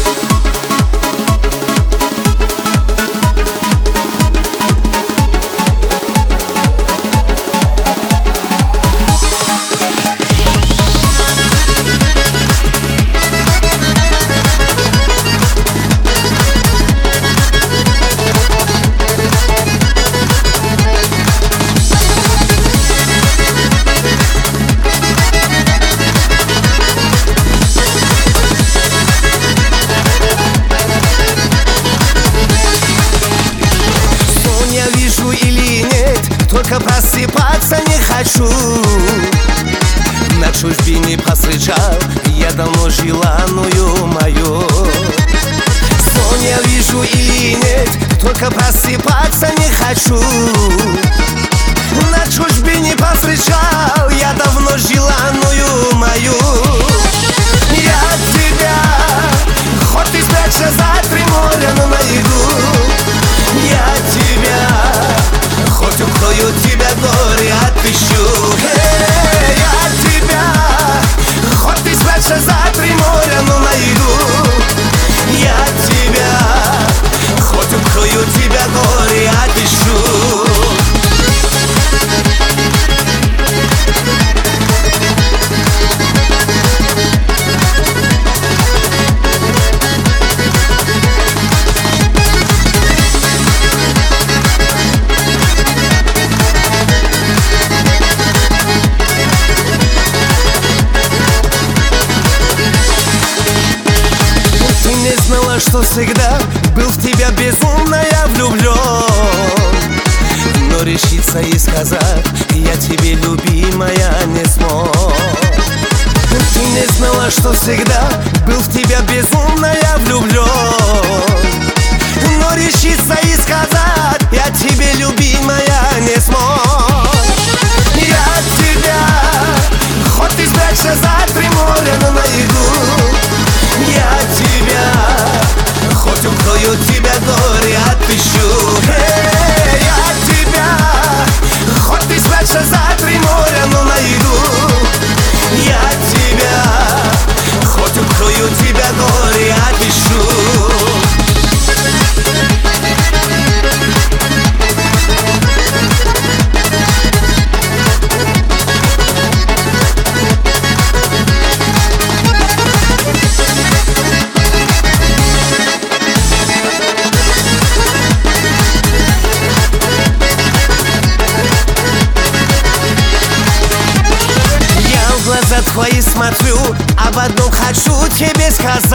Только просыпаться не хочу. На чужбине повстречал я давно желанную мою. Сон я вижу или нет, только просыпаться не хочу. На чужбине повстречал я давно желанную мою. Я от тебя, хоть ты спрячься за 3 моря, но найду. Я от тебя, хоть укрою тебя горе, отыщу. Я от тебя, хоть ты спрячься за 3 моря, но найду. Я от тебя, хоть укрою тебя горе, отыщу. Что всегда был в тебя безумно я влюблен, но решиться и сказать я тебе, любимая, не смог. Ты не знала, что всегда был в тебя безумно я влюблен, но решиться и сказать я тебе, любимая, не смог. Я от тебя, хоть ты спрячься за 3 моря, но найду. Я от тебя, хоть укрою тебя горе, отыщу. Я от тебя, хоть ты спрячься за 3 моря, но найду. Я от тебя, хоть укрою тебя горе, отыщу. Твои смотрю, об одном хочу тебе сказать.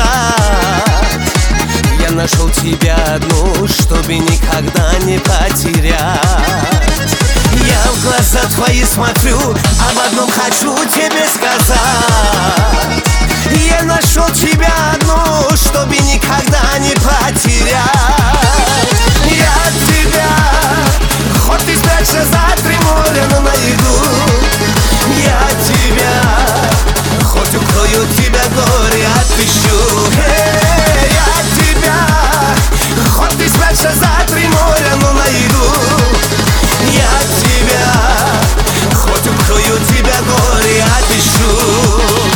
Я нашел тебя одну, чтобы никогда не потерять. Я в глаза твои смотрю, об одном хочу тебе сказать. Я нашел тебя одну, чтобы никогда не потерять. Я от тебя, хоть ты спрячься за 3 моря, но найду. Я от тебя, хоть укрою тебя горе, отыщу. Я от тебя, хоть ты спрячься за 3 моря, но найду. Я от тебя, хоть укрою тебя горе, отыщу.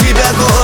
тебя город.